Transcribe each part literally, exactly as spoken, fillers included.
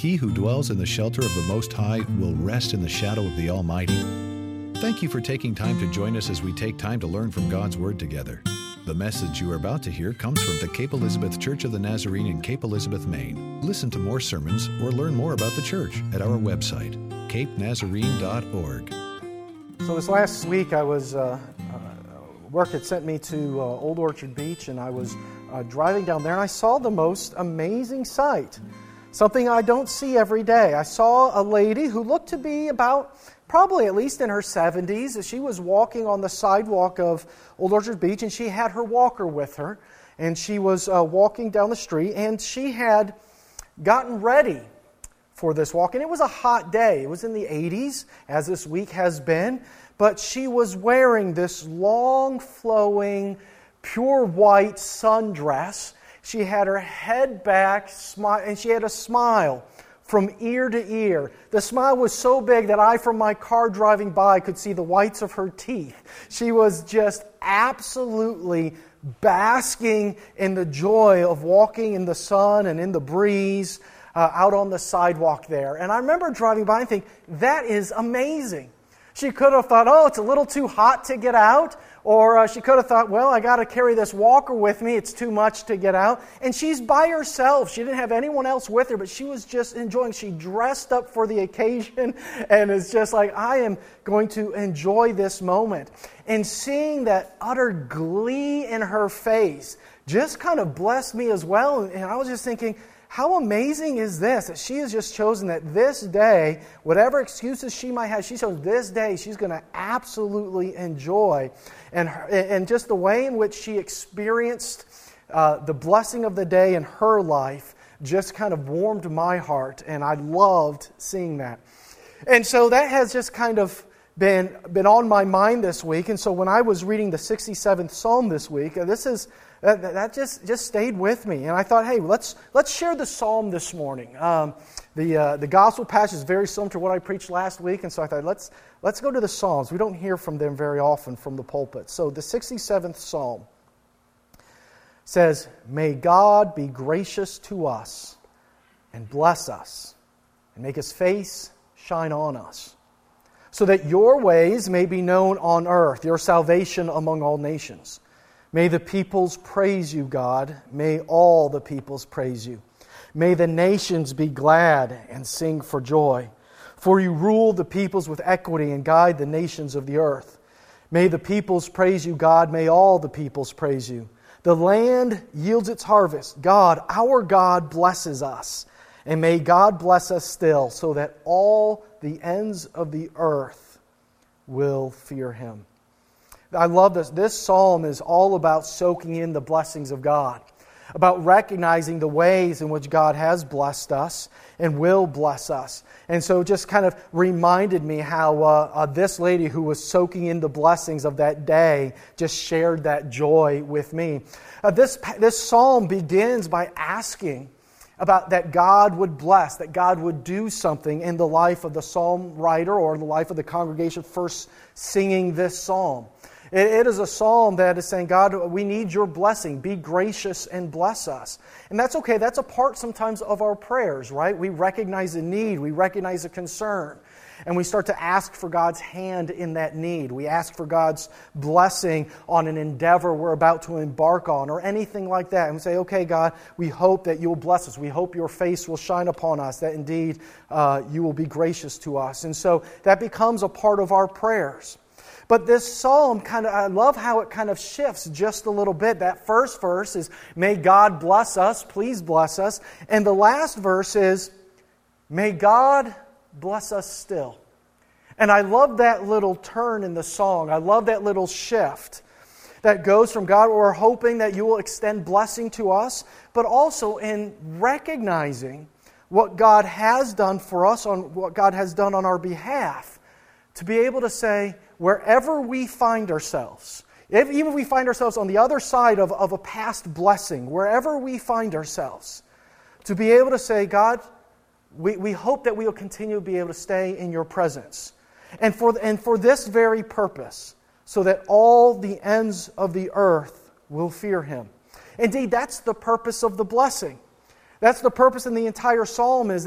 He who dwells in the shelter of the Most High will rest in the shadow of the Almighty. Thank you for taking time to join us as we take time to learn from God's Word together. The message you are about to hear comes from the Cape Elizabeth Church of the Nazarene in Cape Elizabeth, Maine. Listen to more sermons or learn more about the church at our website, cape nazarene dot org. So this last week I was, uh, uh, work had sent me to uh, Old Orchard Beach, and I was uh, driving down there, and I saw the most amazing sight. Something I don't see every day. I saw a lady who looked to be about, probably at least in her seventies. She was walking on the sidewalk of Old Orchard Beach, and she had her walker with her. And she was uh, walking down the street, and she had gotten ready for this walk. And it was a hot day. It was in the eighties, as this week has been. But she was wearing this long, flowing, pure white sundress. She had her head back, smile, and she had a smile from ear to ear. The smile was so big that I, from my car driving by, could see the whites of her teeth. She was just absolutely basking in the joy of walking in the sun and in the breeze uh, out on the sidewalk there. And I remember driving by and thinking, that is amazing. She could have thought, oh, it's a little too hot to get out. Or uh, she could have thought, well, I got to carry this walker with me. It's too much to get out. And she's by herself. She didn't have anyone else with her, but she was just enjoying. She dressed up for the occasion and is just like, I am going to enjoy this moment. And seeing that utter glee in her face just kind of blessed me as well. And I was just thinking, how amazing is this, that she has just chosen that this day, whatever excuses she might have, she chose this day she's going to absolutely enjoy. And, her, and just the way in which she experienced uh, the blessing of the day in her life just kind of warmed my heart, and I loved seeing that. And so that has just kind of been, been on my mind this week. And so when I was reading the sixty-seventh Psalm this week, this is... That, that just, just stayed with me. And I thought, hey, let's let's share the psalm this morning. Um, the uh, the gospel passage is very similar to what I preached last week. And so I thought, let's let's go to the Psalms. We don't hear from them very often from the pulpit. So the sixty-seventh Psalm says, may God be gracious to us and bless us and make His face shine on us, so that your ways may be known on earth, your salvation among all nations. May the peoples praise you, God. May all the peoples praise you. May the nations be glad and sing for joy. For you rule the peoples with equity and guide the nations of the earth. May the peoples praise you, God. May all the peoples praise you. The land yields its harvest. God, our God, blesses us. And may God bless us still, so that all the ends of the earth will fear Him. I love this. This psalm is all about soaking in the blessings of God, about recognizing the ways in which God has blessed us and will bless us. And so it just kind of reminded me how uh, uh, this lady who was soaking in the blessings of that day just shared that joy with me. Uh, this, this psalm begins by asking about that God would bless, that God would do something in the life of the psalm writer or the life of the congregation first singing this psalm. It is a psalm that is saying, God, we need your blessing. Be gracious and bless us. And that's okay. That's a part sometimes of our prayers, right? We recognize a need. We recognize a concern. And we start to ask for God's hand in that need. We ask for God's blessing on an endeavor we're about to embark on or anything like that. And we say, okay, God, we hope that you'll bless us. We hope your face will shine upon us, that indeed uh, you will be gracious to us. And so that becomes a part of our prayers. But this psalm, kind of, I love how it kind of shifts just a little bit. That first verse is, may God bless us, please bless us. And the last verse is, may God bless us still. And I love that little turn in the song. I love that little shift that goes from God, we're hoping that you will extend blessing to us, but also in recognizing what God has done for us, on what God has done on our behalf, to be able to say, wherever we find ourselves, if, even if we find ourselves on the other side of, of a past blessing, wherever we find ourselves, to be able to say, God, we, we hope that we will continue to be able to stay in your presence. And for, and for this very purpose, so that all the ends of the earth will fear Him. Indeed, that's the purpose of the blessing. That's the purpose in the entire psalm, is that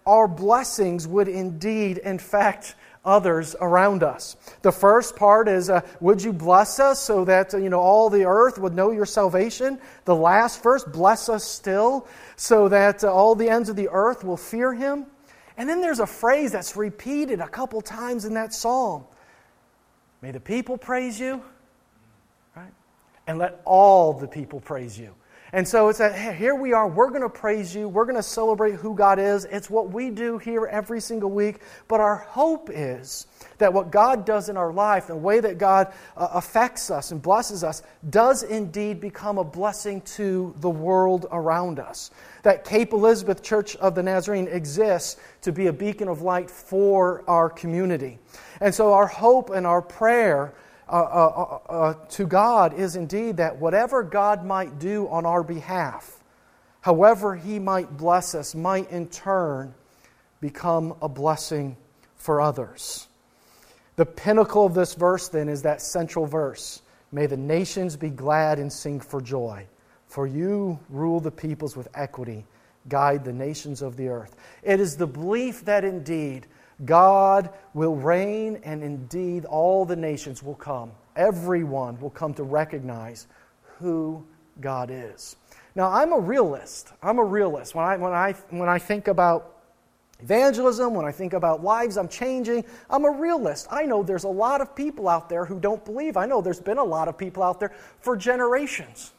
our blessings would indeed infect others around us. The first part is, uh, would you bless us so that uh, you know all the earth would know your salvation? The last verse, bless us still so that uh, all the ends of the earth will fear Him. And then there's a phrase that's repeated a couple times in that psalm. May the people praise you, right? And let all the people praise you. And so it's that, hey, here we are, we're going to praise you, we're going to celebrate who God is. It's what we do here every single week. But our hope is that what God does in our life, the way that God uh, affects us and blesses us, does indeed become a blessing to the world around us. That Cape Elizabeth Church of the Nazarene exists to be a beacon of light for our community. And so our hope and our prayer Uh, uh, uh, to God is indeed that whatever God might do on our behalf, however He might bless us, might in turn become a blessing for others. The pinnacle of this verse then is that central verse. May the nations be glad and sing for joy, for you rule the peoples with equity, guide the nations of the earth. It is the belief that indeed God will reign, and indeed all the nations will come. Everyone will come to recognize who God is. Now, I'm a realist. I'm a realist. When I when I when I think about evangelism, when I think about lives I'm changing, I'm a realist. I know there's a lot of people out there who don't believe. I know there's been a lot of people out there for generations.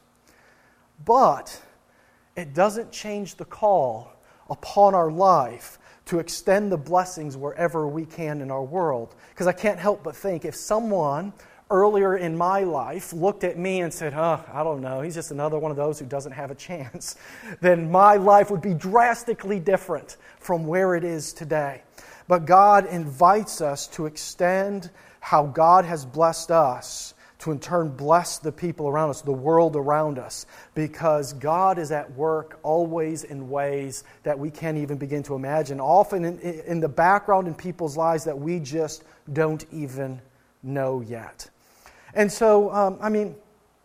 But it doesn't change the call upon our life to extend the blessings wherever we can in our world. Because I can't help but think, if someone earlier in my life looked at me and said, oh, I don't know, he's just another one of those who doesn't have a chance, then my life would be drastically different from where it is today. But God invites us to extend how God has blessed us, to in turn bless the people around us, the world around us, because God is at work always in ways that we can't even begin to imagine, often in, in the background in people's lives that we just don't even know yet. And so, um, I mean,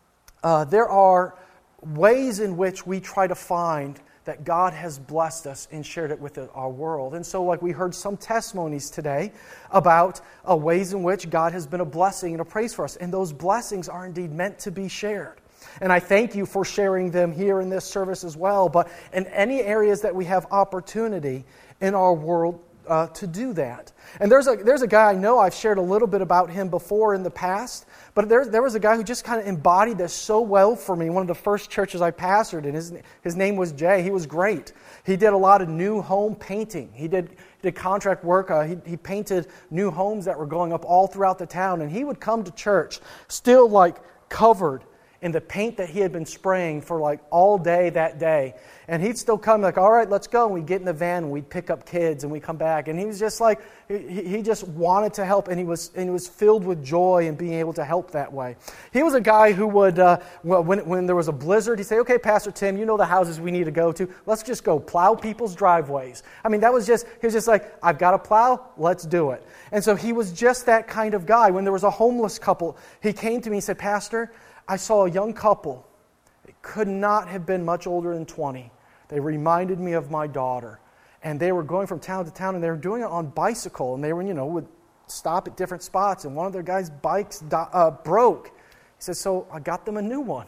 uh, there are ways in which we try to find that God has blessed us and shared it with our world. And so, like we heard some testimonies today about uh, ways in which God has been a blessing and a praise for us. And those blessings are indeed meant to be shared. And I thank you for sharing them here in this service as well. But in any areas that we have opportunity in our world uh, to do that. And there's a there's a guy I know, I've shared a little bit about him before in the past, but there, there was a guy who just kind of embodied this so well for me. One of the first churches I pastored, and his, his name was Jay. He was great. He did a lot of new home painting. He did, did contract work. Uh, he, he painted new homes that were going up all throughout the town. And he would come to church still like covered in the paint that he had been spraying for like all day that day. And he'd still come like, all right, let's go. And we'd get in the van and we'd pick up kids and we'd come back. And he was just like, he, he just wanted to help, and he was and he was filled with joy in being able to help that way. He was a guy who would, uh, well, when, when there was a blizzard, he'd say, okay, Pastor Tim, you know the houses we need to go to. Let's just go plow people's driveways. I mean, that was just, he was just like, I've got to plow, let's do it. And so he was just that kind of guy. When there was a homeless couple, he came to me and said, Pastor, I saw a young couple. It could not have been much older than twenty. They reminded me of my daughter. And they were going from town to town, and they were doing it on bicycle. And they were, you know, would stop at different spots. And one of their guys' bikes uh, broke. He says, so I got them a new one.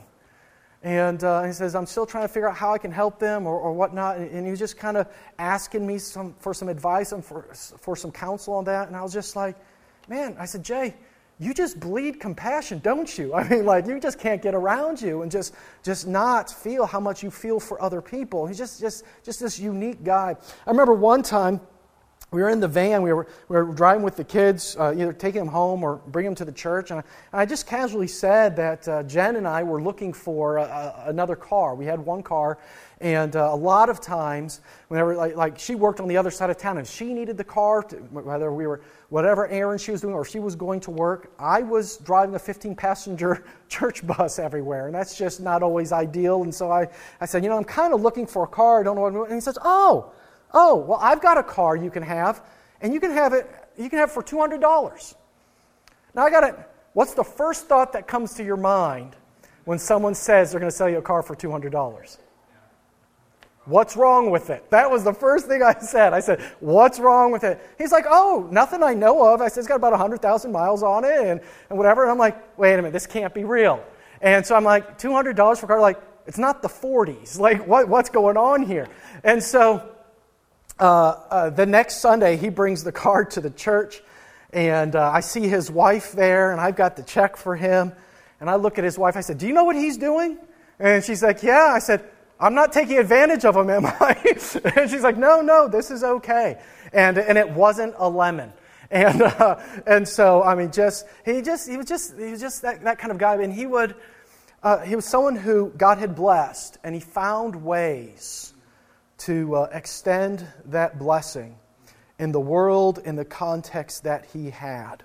And uh, he says, I'm still trying to figure out how I can help them or, or whatnot. And, and he was just kind of asking me some, for some advice and for, for some counsel on that. And I was just like, man, I said, Jay, you just bleed compassion, don't you? I mean, like, you just can't get around you and just just not feel how much you feel for other people. He's just just just this unique guy. I remember one time we were in the van, we were we were driving with the kids, uh, either taking them home or bringing them to the church, and I, and I just casually said that uh, Jen and I were looking for uh, another car. We had one car, and uh, a lot of times, whenever like, like she worked on the other side of town, and she needed the car, to, whether we were whatever errand she was doing or she was going to work, I was driving a fifteen-passenger church bus everywhere, and that's just not always ideal. And so I, I said, you know, I'm kind of looking for a car. I don't know what I'm doing. And he says, oh. Oh, well, I've got a car you can have, and you can have it. You can have it for two hundred dollars. Now, I got it. What's the first thought that comes to your mind when someone says they're going to sell you a car for two hundred dollars? what's wrong with it? That was the first thing I said. I said, what's wrong with it? He's like, oh, nothing I know of. I said, it's got about one hundred thousand miles on it and, and whatever. And I'm like, wait a minute, this can't be real. And so I'm like, two hundred dollars for a car? Like, it's not the forties. Like, what, what's going on here? And so uh, uh, the next Sunday, he brings the car to the church. And uh, I see his wife there, and I've got the check for him. And I look at his wife. I said, do you know what he's doing? And she's like, yeah. I said, I'm not taking advantage of him, am I? And she's like, no, no, this is okay. And and it wasn't a lemon. And uh, and so I mean, just he just he was just he was just that, that kind of guy. And he would uh, he was someone who God had blessed, and he found ways to uh, extend that blessing in the world, in the context that he had.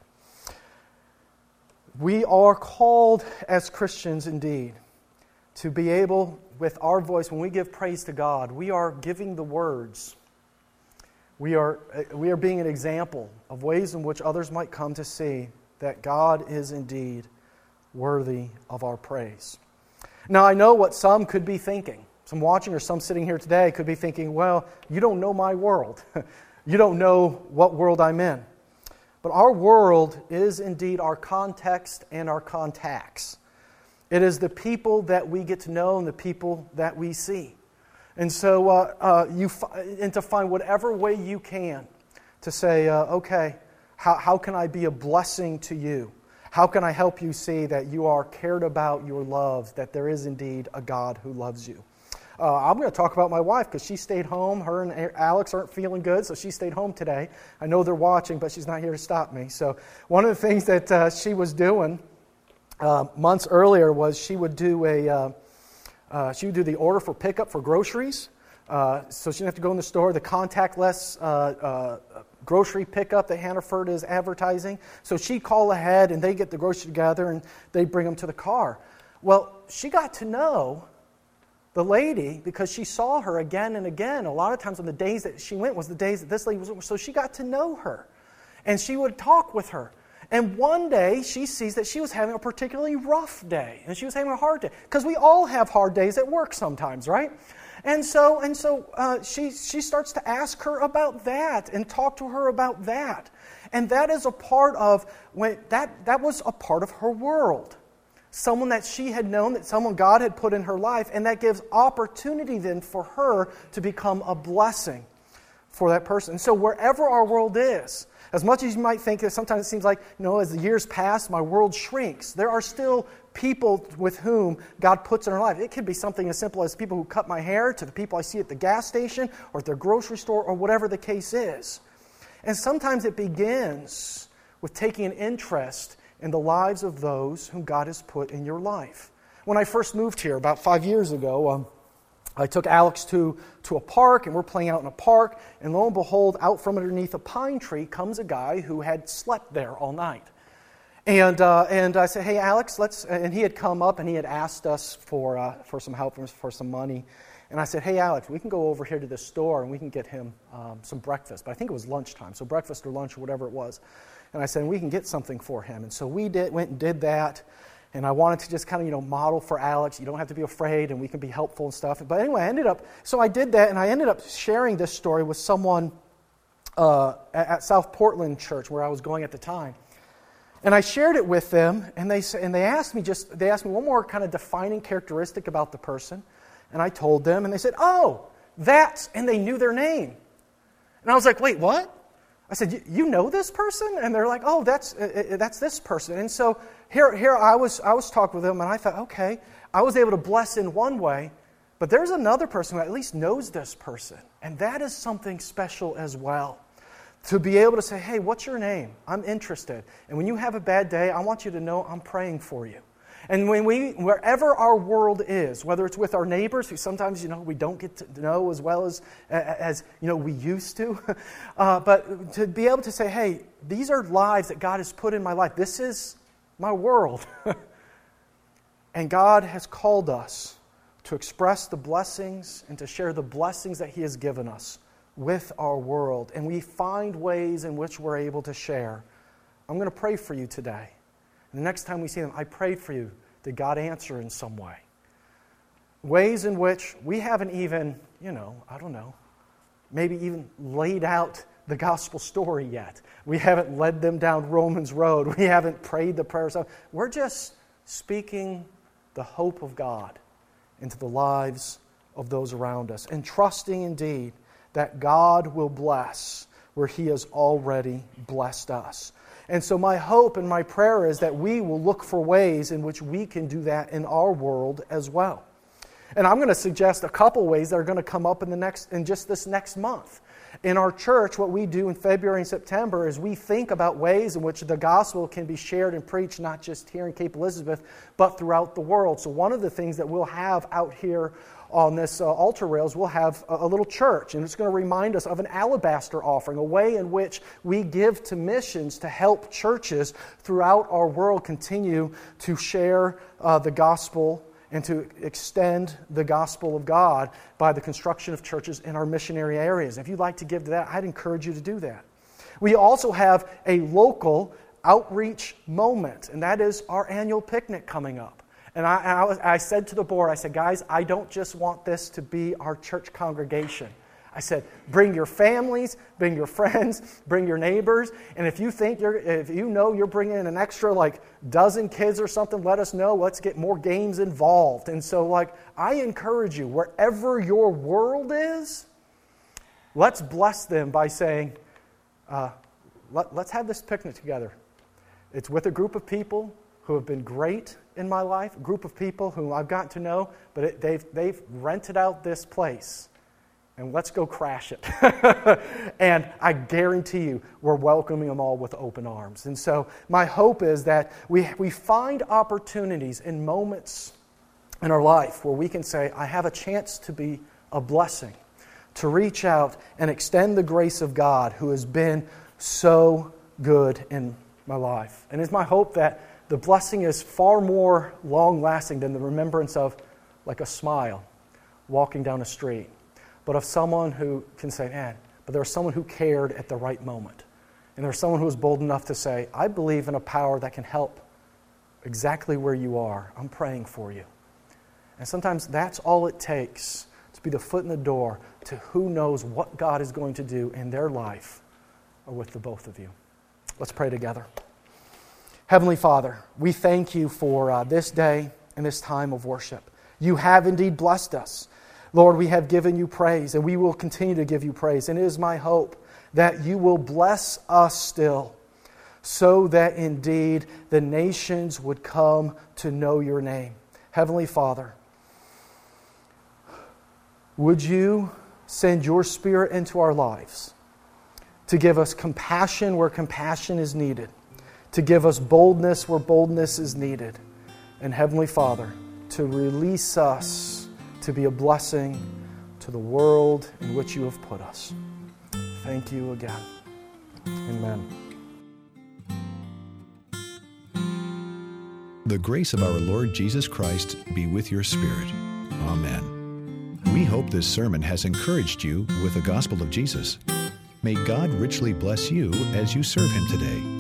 We are called as Christians indeed to be able, with our voice, when we give praise to God, we are giving the words. We are, we are being an example of ways in which others might come to see that God is indeed worthy of our praise. Now, I know what some could be thinking. Some watching or some sitting here today could be thinking, well, you don't know my world. You don't know what world I'm in. But our world is indeed our context and our contacts. It is the people that we get to know and the people that we see. And so uh, uh, you fi- and to find whatever way you can to say, uh, okay, how, how can I be a blessing to you? How can I help you see that you are cared about, you're loved, that there is indeed a God who loves you? Uh, I'm going to talk about my wife because she stayed home. Her and Alex aren't feeling good, so she stayed home today. I know they're watching, but she's not here to stop me. So one of the things that uh, she was doing uh, months earlier was she would do a uh, uh, she would do the order for pickup for groceries. Uh, so she didn't have to go in the store. The contactless uh, uh, grocery pickup that Hannaford is advertising. So she'd call ahead, and they get the groceries together, and they bring them to the car. Well, she got to know the lady, because she saw her again and again. A lot of times on the days that she went was the days that this lady was. So she got to know her. And she would talk with her. And one day she sees that she was having a particularly rough day. And she was having a hard day. Because we all have hard days at work sometimes, right? And so and so uh, she, she starts to ask her about that and talk to her about that. And that is a part of, when that, that was a part of her world. Someone that she had known, that someone God had put in her life, and that gives opportunity then for her to become a blessing for that person. And so wherever our world is, as much as you might think that sometimes it seems like, you know, as the years pass, my world shrinks, there are still people with whom God puts in our life. It could be something as simple as people who cut my hair, to the people I see at the gas station or at the grocery store, or whatever the case is. And sometimes it begins with taking an interest in the lives of those whom God has put in your life. When I first moved here about five years ago, um, I took Alex to, to a park, and we're playing out in a park, and lo and behold, out from underneath a pine tree comes a guy who had slept there all night. And uh, and I said, hey, Alex, let's, and he had come up and he had asked us for uh, for some help, for some money. And I said, hey, Alex, we can go over here to the store and we can get him um, some breakfast. But I think it was lunchtime, so breakfast or lunch or whatever it was. And I said, we can get something for him. And so we did, went and did that. And I wanted to just kind of, you know, model for Alex. You don't have to be afraid, and we can be helpful and stuff. But anyway, I ended up, so I did that, and I ended up sharing this story with someone uh, at South Portland Church, where I was going at the time. And I shared it with them, and they and they asked me just, they asked me one more kind of defining characteristic about the person. And I told them, and they said, oh, that's, and they knew their name. And I was like, wait, what? I said, you know this person? And they're like, oh, that's uh, that's this person. And so here here I was I was talking with them, and I thought, okay, I was able to bless in one way, but there's another person who at least knows this person. And that is something special as well. To be able to say, hey, what's your name? I'm interested. And when you have a bad day, I want you to know I'm praying for you. And when we, wherever our world is, whether it's with our neighbors, who sometimes, you know, we don't get to know as well as, as you know, we used to, uh, but to be able to say, hey, these are lives that God has put in my life. This is my world. And God has called us to express the blessings and to share the blessings that He has given us with our world. And we find ways in which we're able to share. I'm going to pray for you today. And the next time we see them, I prayed for you. Did God answer in some way? ways in which we haven't even, you know, I don't know, maybe even laid out the gospel story yet. We haven't led them down Romans Road. We haven't prayed the prayers. We're just speaking the hope of God into the lives of those around us and trusting indeed that God will bless where He has already blessed us. And so my hope and my prayer is that we will look for ways in which we can do that in our world as well. And I'm going to suggest a couple ways that are going to come up in the next in just this next month. In our church, what we do in February and September is we think about ways in which the gospel can be shared and preached not just here in Cape Elizabeth, but throughout the world. So one of the things that we'll have out here on this uh, altar rails, we'll have a, a little church, and it's going to remind us of an alabaster offering, a way in which we give to missions to help churches throughout our world continue to share uh, the gospel and to extend the gospel of God by the construction of churches in our missionary areas. If you'd like to give to that, I'd encourage you to do that. We also have a local outreach moment, and that is our annual picnic coming up. And I, I, was, I said to the board, I said, guys, I don't just want this to be our church congregation. I said, bring your families, bring your friends, bring your neighbors, and if you think you're, if you know you're bringing in an extra like dozen kids or something, let us know. Let's get more games involved. And so, like, I encourage you, wherever your world is, let's bless them by saying, uh, let, let's have this picnic together. It's with a group of people who have been great in my life, a group of people whom I've gotten to know, but it, they've they've rented out this place. And let's go crash it. And I guarantee you, we're welcoming them all with open arms. And so my hope is that we, we find opportunities in moments in our life where we can say, I have a chance to be a blessing, to reach out and extend the grace of God who has been so good in my life. And it's my hope that the blessing is far more long-lasting than the remembrance of like a smile walking down a street, but of someone who can say, man, but there was someone who cared at the right moment. And there's someone who was bold enough to say, I believe in a power that can help exactly where you are. I'm praying for you. And sometimes that's all it takes to be the foot in the door to who knows what God is going to do in their life or with the both of you. Let's pray together. Heavenly Father, we thank you for uh, this day and this time of worship. You have indeed blessed us. Lord, we have given you praise, and we will continue to give you praise. And it is my hope that you will bless us still, so that indeed the nations would come to know your name. Heavenly Father, would you send your Spirit into our lives to give us compassion where compassion is needed, to give us boldness where boldness is needed, and Heavenly Father, to release us to be a blessing to the world in which you have put us. Thank you again. Amen. The grace of our Lord Jesus Christ be with your spirit. Amen. We hope this sermon has encouraged you with the gospel of Jesus. May God richly bless you as you serve Him today.